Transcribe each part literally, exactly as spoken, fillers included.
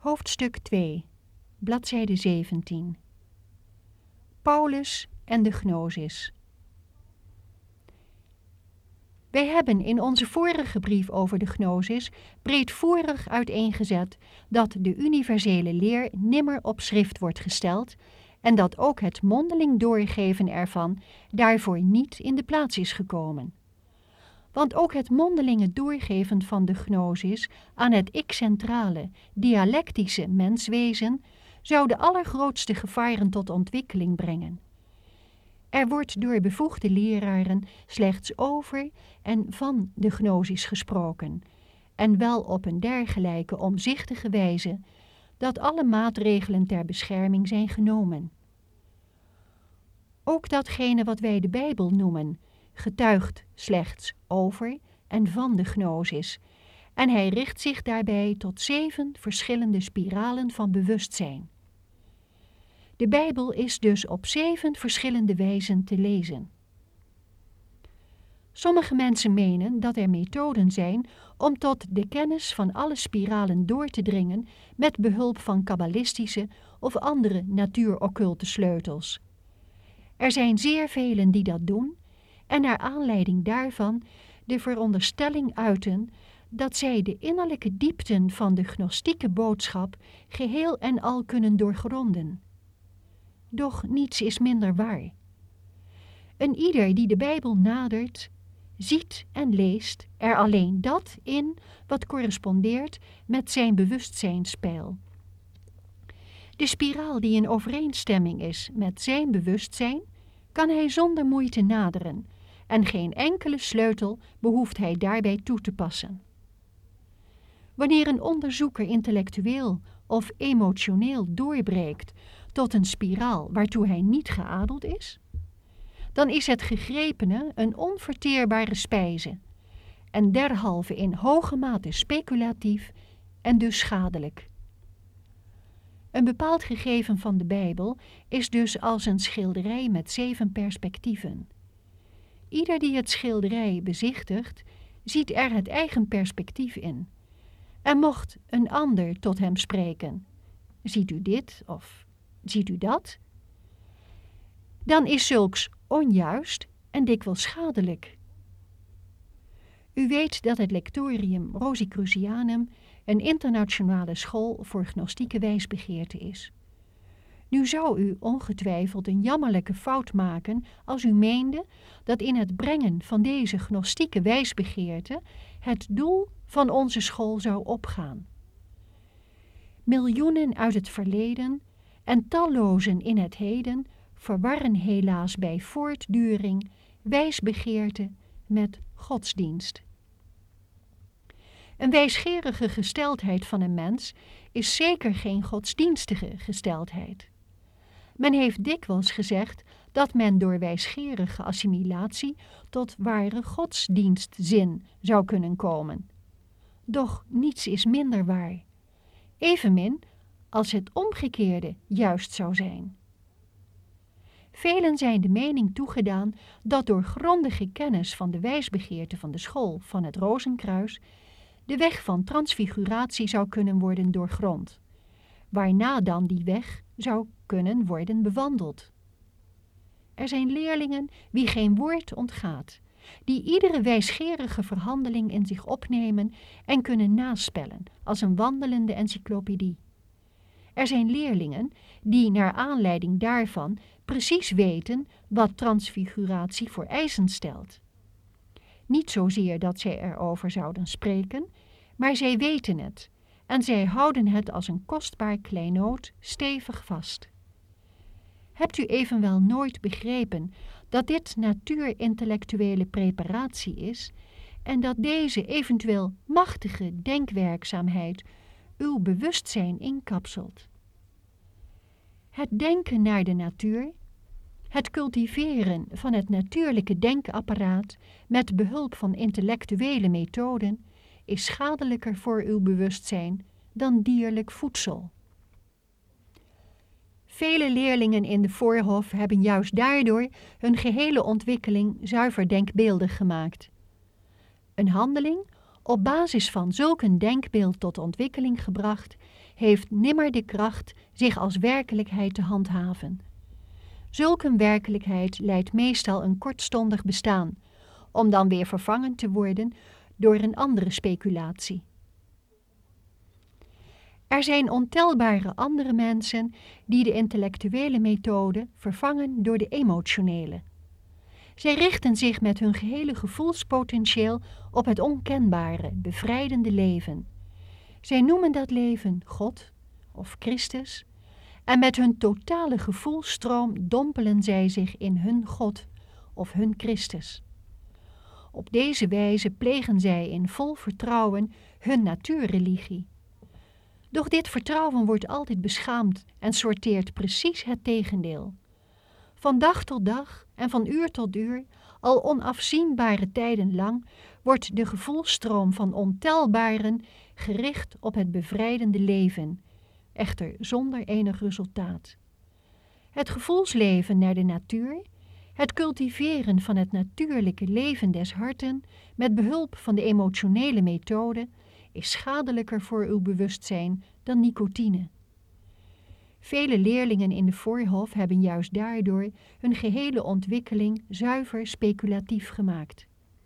Hoofdstuk twee, bladzijde zeventien. Paulus en de gnosis. Wij hebben in onze vorige brief over de gnosis breedvoerig uiteengezet dat de universele leer nimmer op schrift wordt gesteld en dat ook het mondeling doorgeven ervan daarvoor niet in de plaats is gekomen. Want ook het mondelinge doorgeven van de gnosis aan het ik-centrale, dialectische menswezen zou de allergrootste gevaren tot ontwikkeling brengen. Er wordt door bevoegde leraren slechts over en van de gnosis gesproken, en wel op een dergelijke omzichtige wijze dat alle maatregelen ter bescherming zijn genomen. Ook datgene wat wij de Bijbel noemen, getuigt slechts over en van de gnosis, en hij richt zich daarbij tot zeven verschillende spiralen van bewustzijn. De Bijbel is dus op zeven verschillende wijzen te lezen. Sommige mensen menen dat er methoden zijn om tot de kennis van alle spiralen door te dringen met behulp van kabbalistische of andere natuurocculte sleutels. Er zijn zeer velen die dat doen en naar aanleiding daarvan de veronderstelling uiten dat zij de innerlijke diepten van de gnostieke boodschap geheel en al kunnen doorgronden. Doch niets is minder waar. Een ieder die de Bijbel nadert, ziet en leest er alleen dat in wat correspondeert met zijn bewustzijnspeil. De spiraal die in overeenstemming is met zijn bewustzijn, kan hij zonder moeite naderen en geen enkele sleutel behoeft hij daarbij toe te passen. Wanneer een onderzoeker intellectueel of emotioneel doorbreekt tot een spiraal waartoe hij niet geadeld is, dan is het gegrepene een onverteerbare spijze en derhalve in hoge mate speculatief en dus schadelijk. Een bepaald gegeven van de Bijbel is dus als een schilderij met zeven perspectieven. Ieder die het schilderij bezichtigt, ziet er het eigen perspectief in. En mocht een ander tot hem spreken, ziet u dit of ziet u dat? Dan is zulks onjuist en dikwijls schadelijk. U weet dat het Lectorium Rosicrucianum een internationale school voor gnostieke wijsbegeerte is. Nu zou u ongetwijfeld een jammerlijke fout maken als u meende dat in het brengen van deze gnostieke wijsbegeerte het doel van onze school zou opgaan. Miljoenen uit het verleden en tallozen in het heden verwarren helaas bij voortduring wijsbegeerte met godsdienst. Een wijsgerige gesteldheid van een mens is zeker geen godsdienstige gesteldheid. Men heeft dikwijls gezegd dat men door wijsgerige assimilatie tot ware godsdienstzin zou kunnen komen. Doch niets is minder waar, evenmin als het omgekeerde juist zou zijn. Velen zijn de mening toegedaan dat door grondige kennis van de wijsbegeerte van de school van het Rozenkruis de weg van transfiguratie zou kunnen worden doorgrond, waarna dan die weg zou kunnen worden bewandeld. Er zijn leerlingen wie geen woord ontgaat, die iedere wijsgerige verhandeling in zich opnemen en kunnen naspellen als een wandelende encyclopedie. Er zijn leerlingen die naar aanleiding daarvan precies weten wat transfiguratie voor eisen stelt. Niet zozeer dat zij erover zouden spreken, maar zij weten het en zij houden het als een kostbaar kleinood stevig vast. Hebt u evenwel nooit begrepen dat dit natuurintellectuele preparatie is en dat deze eventueel machtige denkwerkzaamheid uw bewustzijn inkapselt? Het denken naar de natuur, het cultiveren van het natuurlijke denkapparaat met behulp van intellectuele methoden is schadelijker voor uw bewustzijn dan dierlijk voedsel. Vele leerlingen in de voorhof hebben juist daardoor hun gehele ontwikkeling zuiver denkbeeldig gemaakt. Een handeling op basis van zulk een denkbeeld tot ontwikkeling gebracht, heeft nimmer de kracht zich als werkelijkheid te handhaven. Zulk een werkelijkheid leidt meestal een kortstondig bestaan, om dan weer vervangen te worden door een andere speculatie. Er zijn ontelbare andere mensen die de intellectuele methode vervangen door de emotionele. Zij richten zich met hun gehele gevoelspotentieel op het onkenbare, bevrijdende leven. Zij noemen dat leven God of Christus en met hun totale gevoelsstroom dompelen zij zich in hun God of hun Christus. Op deze wijze plegen zij in vol vertrouwen hun natuurreligie. Doch dit vertrouwen wordt altijd beschaamd en sorteert precies het tegendeel. Van dag tot dag en van uur tot uur, al onafzienbare tijden lang, wordt de gevoelsstroom van ontelbaren gericht op het bevrijdende leven, echter zonder enig resultaat. Het gevoelsleven naar de natuur, het cultiveren van het natuurlijke leven des harten met behulp van de emotionele methode, is schadelijker voor uw bewustzijn dan nicotine. Vele leerlingen in de Voorhof hebben juist daardoor hun gehele ontwikkeling zuiver speculatief gemaakt.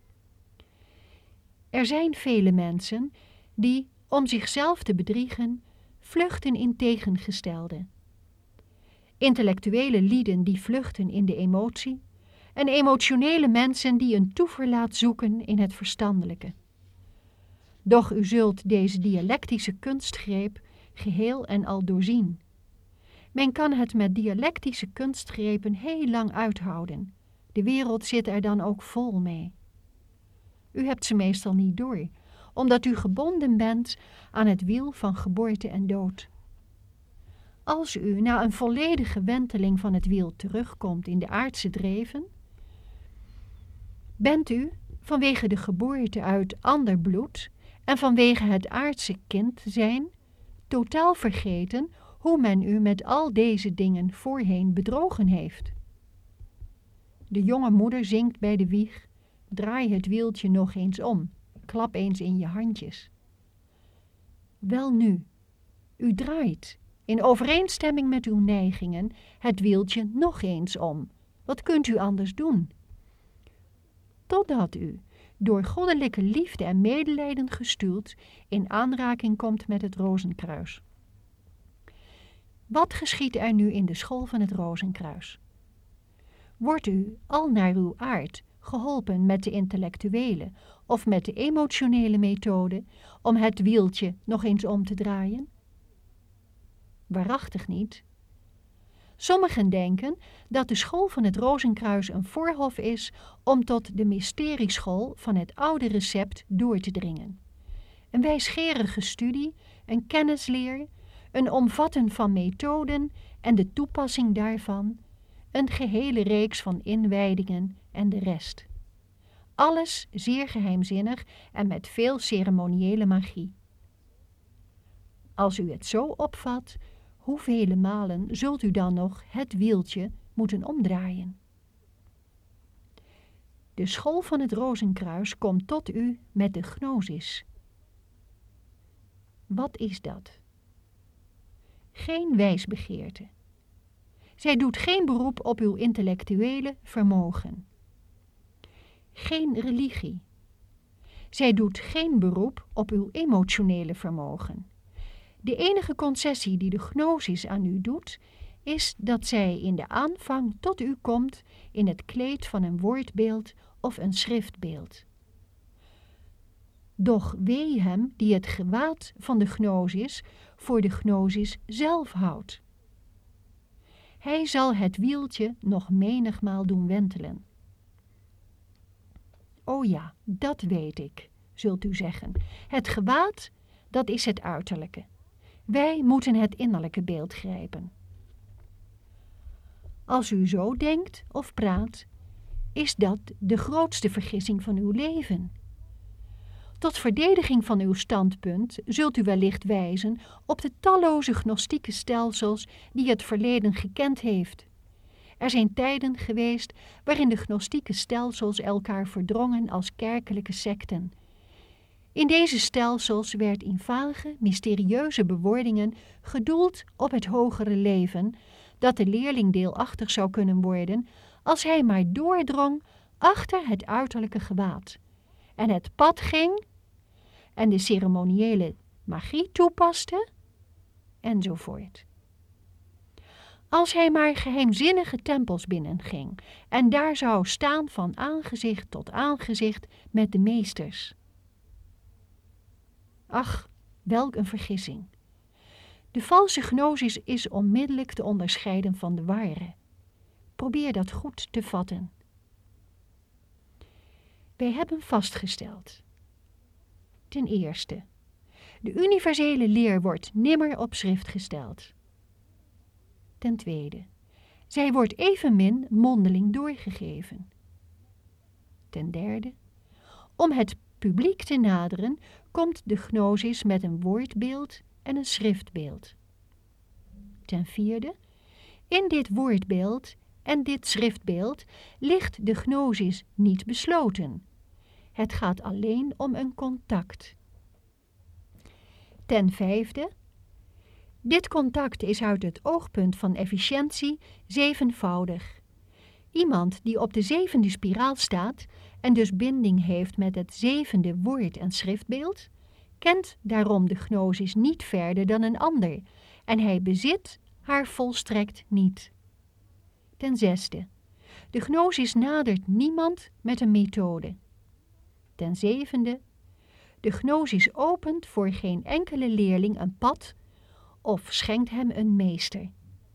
Er zijn vele mensen die, om zichzelf te bedriegen, vluchten in tegengestelde. Intellectuele lieden die vluchten in de emotie en emotionele mensen die een toeverlaat zoeken in het verstandelijke. Doch u zult deze dialectische kunstgreep geheel en al doorzien. Men kan het met dialectische kunstgrepen heel lang uithouden. De wereld zit er dan ook vol mee. U hebt ze meestal niet door, omdat u gebonden bent aan het wiel van geboorte en dood. Als u na een volledige wenteling van het wiel terugkomt in de aardse dreven, bent u, vanwege de geboorte uit ander bloed en vanwege het aardse kind zijn, totaal vergeten hoe men u met al deze dingen voorheen bedrogen heeft. De jonge moeder zingt bij de wieg, draai het wieltje nog eens om, klap eens in je handjes. Welnu, u draait, in overeenstemming met uw neigingen, het wieltje nog eens om. Wat kunt u anders doen? Totdat u, door goddelijke liefde en medelijden gestuurd, in aanraking komt met het rozenkruis. Wat geschiedt er nu in de school van het rozenkruis? Wordt u, al naar uw aard, geholpen met de intellectuele of met de emotionele methode om het wieltje nog eens om te draaien? Waarachtig niet. Sommigen denken dat de school van het rozenkruis een voorhof is om tot de mysterieschool van het oude recept door te dringen. Een wijsgerige studie, een kennisleer, een omvatten van methoden en de toepassing daarvan, een gehele reeks van inwijdingen en de rest. Alles zeer geheimzinnig en met veel ceremoniële magie. Als u het zo opvat, hoevele malen zult u dan nog het wieltje moeten omdraaien? De school van het rozenkruis komt tot u met de gnosis. Wat is dat? Geen wijsbegeerte. Zij doet geen beroep op uw intellectuele vermogen. Geen religie. Zij doet geen beroep op uw emotionele vermogen. De enige concessie die de gnosis aan u doet, is dat zij in de aanvang tot u komt in het kleed van een woordbeeld of een schriftbeeld. Doch wee hem die het gewaad van de gnosis voor de gnosis zelf houdt. Hij zal het wieltje nog menigmaal doen wentelen. O ja, dat weet ik, zult u zeggen. Het gewaad, dat is het uiterlijke. Wij moeten het innerlijke beeld grijpen. Als u zo denkt of praat, is dat de grootste vergissing van uw leven. Tot verdediging van uw standpunt zult u wellicht wijzen op de talloze gnostieke stelsels die het verleden gekend heeft. Er zijn tijden geweest waarin de gnostieke stelsels elkaar verdrongen als kerkelijke secten. In deze stelsels werd in vage, mysterieuze bewoordingen gedoeld op het hogere leven, dat de leerling deelachtig zou kunnen worden als hij maar doordrong achter het uiterlijke gewaad en het pad ging en de ceremoniële magie toepaste, enzovoort. Als hij maar geheimzinnige tempels binnenging en daar zou staan van aangezicht tot aangezicht met de meesters. Ach, welk een vergissing. De valse gnosis is onmiddellijk te onderscheiden van de ware. Probeer dat goed te vatten. Wij hebben vastgesteld. Ten eerste, de universele leer wordt nimmer op schrift gesteld. Ten tweede, zij wordt evenmin mondeling doorgegeven. Ten derde, om het publiek te naderen, komt de gnosis met een woordbeeld en een schriftbeeld. Ten vierde, in dit woordbeeld en dit schriftbeeld ligt de gnosis niet besloten. Het gaat alleen om een contact. Ten vijfde, dit contact is uit het oogpunt van efficiëntie zevenvoudig. Iemand die op de zevende spiraal staat en dus binding heeft met het zevende woord- en schriftbeeld, kent daarom de gnosis niet verder dan een ander en hij bezit haar volstrekt niet. Ten zesde, de gnosis nadert niemand met een methode. Ten zevende, de gnosis opent voor geen enkele leerling een pad of schenkt hem een meester.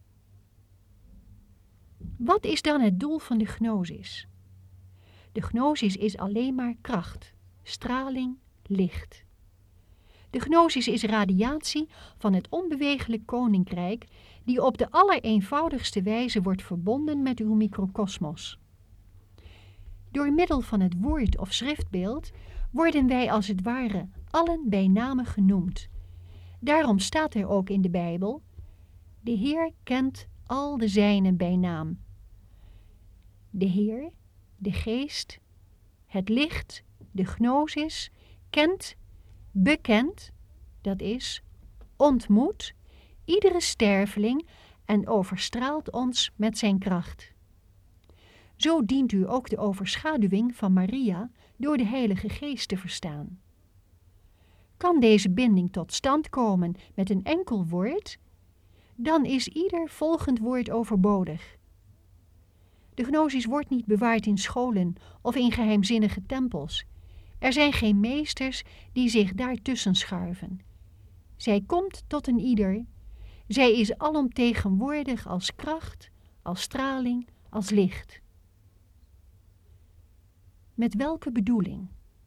Wat is dan het doel van de gnosis? De gnosis is alleen maar kracht, straling, licht. De gnosis is radiatie van het onbeweeglijk koninkrijk die op de allereenvoudigste wijze wordt verbonden met uw microkosmos. Door middel van het woord of schriftbeeld worden wij als het ware allen bij name genoemd. Daarom staat er ook in de Bijbel: de Heer kent al de zijnen bij naam. De Heer, de Geest, het licht, de gnosis, kent, bekent, dat is, ontmoet, iedere sterveling en overstraalt ons met zijn kracht. Zo dient u ook de overschaduwing van Maria door de Heilige Geest te verstaan. Kan deze binding tot stand komen met een enkel woord, dan is ieder volgend woord overbodig. De gnosis wordt niet bewaard in scholen of in geheimzinnige tempels. Er zijn geen meesters die zich daartussen schuiven. Zij komt tot een ieder. Zij is alomtegenwoordig als kracht, als straling, als licht. Met welke bedoeling?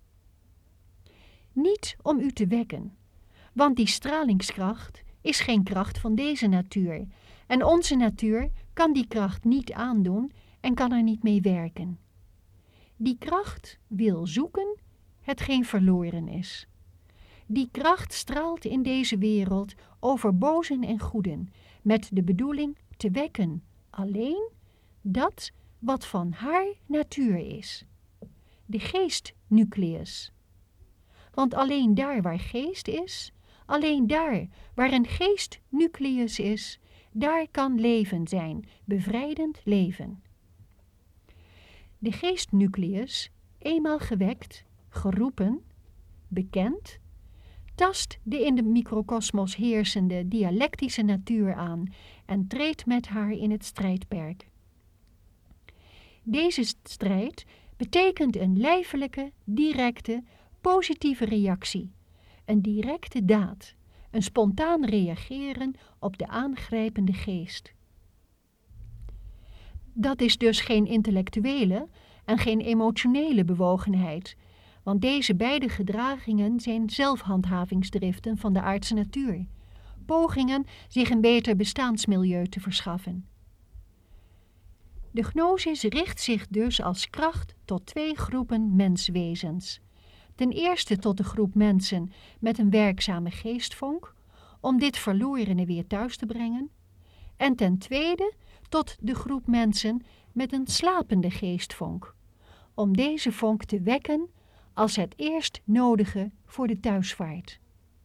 Niet om u te wekken, want die stralingskracht is geen kracht van deze natuur en onze natuur kan die kracht niet aandoen en kan er niet mee werken. Die kracht wil zoeken hetgeen verloren is. Die kracht straalt in deze wereld over bozen en goeden, met de bedoeling te wekken alleen dat wat van haar natuur is. De geestnucleus. Want alleen daar waar geest is, alleen daar waar een geestnucleus is, daar kan leven zijn, bevrijdend leven. De geestnucleus, eenmaal gewekt, geroepen, bekend, tast de in de microkosmos heersende dialectische natuur aan en treedt met haar in het strijdperk. Deze strijd betekent een lijfelijke, directe, positieve reactie, een directe daad, een spontaan reageren op de aangrijpende geest. Dat is dus geen intellectuele en geen emotionele bewogenheid, want deze beide gedragingen zijn zelfhandhavingsdriften van de aardse natuur, pogingen zich een beter bestaansmilieu te verschaffen. De gnosis richt zich dus als kracht tot twee groepen menswezens. Ten eerste tot de groep mensen met een werkzame geestvonk, om dit verlorene weer thuis te brengen, en ten tweede tot de groep mensen met een slapende geestvonk, om deze vonk te wekken als het eerst nodige voor de thuisvaart.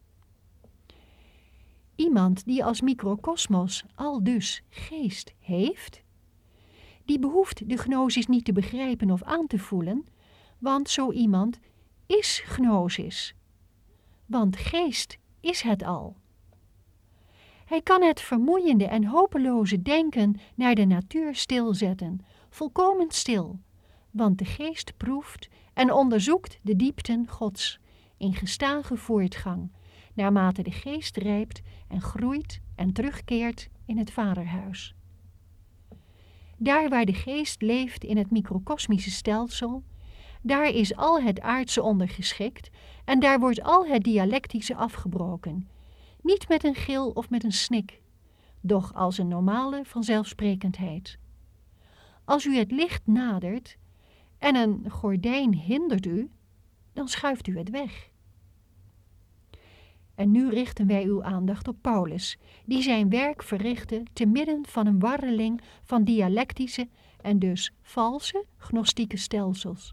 Iemand die als microkosmos al dus geest heeft, die behoeft de gnosis niet te begrijpen of aan te voelen, want zo iemand is gnosis. Want geest is het al. Hij kan het vermoeiende en hopeloze denken naar de natuur stilzetten, volkomen stil, want de geest proeft en onderzoekt de diepten Gods in gestage voortgang, naarmate de geest rijpt en groeit en terugkeert in het vaderhuis. Daar waar de geest leeft in het microkosmische stelsel, daar is al het aardse ondergeschikt en daar wordt al het dialectische afgebroken, niet met een gil of met een snik, doch als een normale vanzelfsprekendheid. Als u het licht nadert en een gordijn hindert u, dan schuift u het weg. En nu richten wij uw aandacht op Paulus, die zijn werk verrichtte te midden van een warreling van dialectische en dus valse gnostieke stelsels.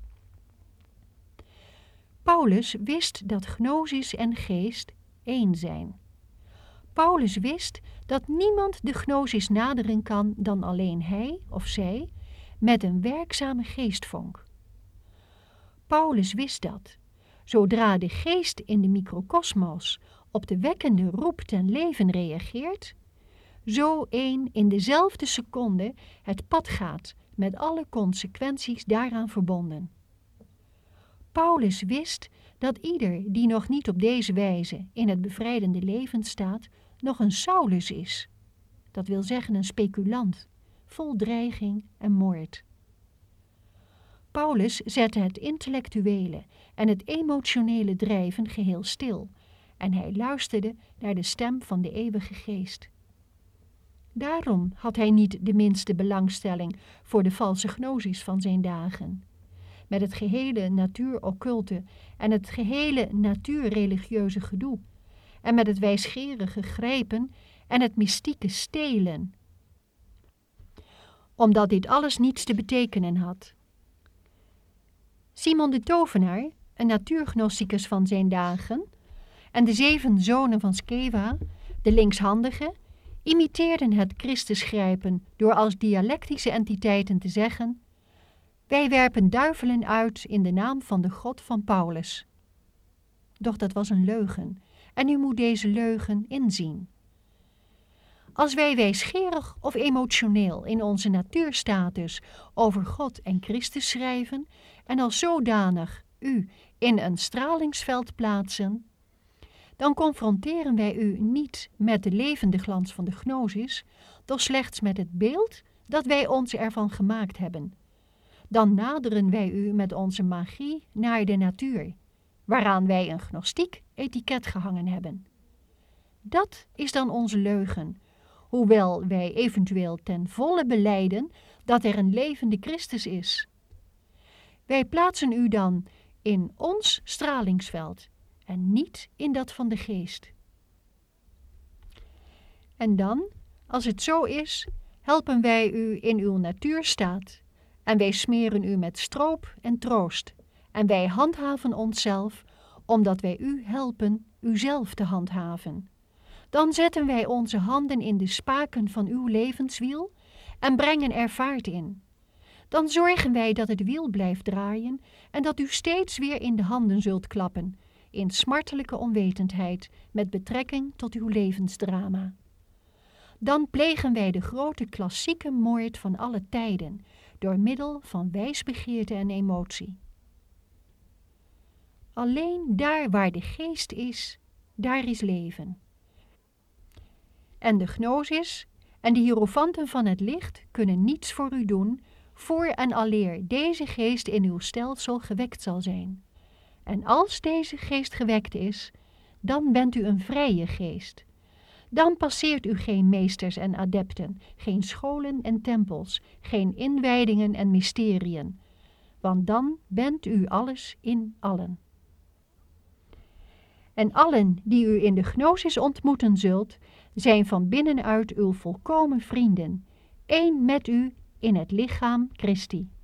Paulus wist dat gnosis en geest één zijn. Paulus wist dat niemand de gnosis naderen kan dan alleen hij of zij met een werkzame geestvonk. Paulus wist dat, zodra de geest in de microkosmos op de wekkende roep ten leven reageert, zo één in dezelfde seconde het pad gaat met alle consequenties daaraan verbonden. Paulus wist dat ieder die nog niet op deze wijze in het bevrijdende leven staat, nog een Saulus is. Dat wil zeggen een speculant, vol dreiging en moord. Paulus zette het intellectuele en het emotionele drijven geheel stil en hij luisterde naar de stem van de eeuwige geest. Daarom had hij niet de minste belangstelling voor de valse gnosis van zijn dagen. Met het gehele natuur-occulte en het gehele natuurreligieuze gedoe en met het wijsgerige grijpen en het mystieke stelen. Omdat dit alles niets te betekenen had. Simon de Tovenaar, een natuurgnosticus van zijn dagen, en de zeven zonen van Sceva, de linkshandigen, imiteerden het Christusgrijpen door als dialectische entiteiten te zeggen: wij werpen duivelen uit in de naam van de God van Paulus. Doch dat was een leugen, en u moet deze leugen inzien. Als wij wijsgerig of emotioneel in onze natuurstatus over God en Christus schrijven en als zodanig u in een stralingsveld plaatsen, dan confronteren wij u niet met de levende glans van de gnosis, doch slechts met het beeld dat wij ons ervan gemaakt hebben. Dan naderen wij u met onze magie naar de natuur, waaraan wij een gnostiek etiket gehangen hebben. Dat is dan onze leugen, hoewel wij eventueel ten volle belijden dat er een levende Christus is. Wij plaatsen u dan in ons stralingsveld en niet in dat van de geest. En dan, als het zo is, helpen wij u in uw natuurstaat en wij smeren u met stroop en troost en wij handhaven onszelf, omdat wij u helpen uzelf te handhaven. Dan zetten wij onze handen in de spaken van uw levenswiel en brengen er vaart in. Dan zorgen wij dat het wiel blijft draaien en dat u steeds weer in de handen zult klappen, in smartelijke onwetendheid met betrekking tot uw levensdrama. Dan plegen wij de grote klassieke moord van alle tijden, door middel van wijsbegeerte en emotie. Alleen daar waar de geest is, daar is leven. En de gnosis en de hierofanten van het licht kunnen niets voor u doen, voor en aleer deze geest in uw stelsel gewekt zal zijn. En als deze geest gewekt is, dan bent u een vrije geest. Dan passeert u geen meesters en adepten, geen scholen en tempels, geen inwijdingen en mysteriën, want dan bent u alles in allen. En allen die u in de gnosis ontmoeten zult, zijn van binnenuit uw volkomen vrienden, één met u in het lichaam Christi.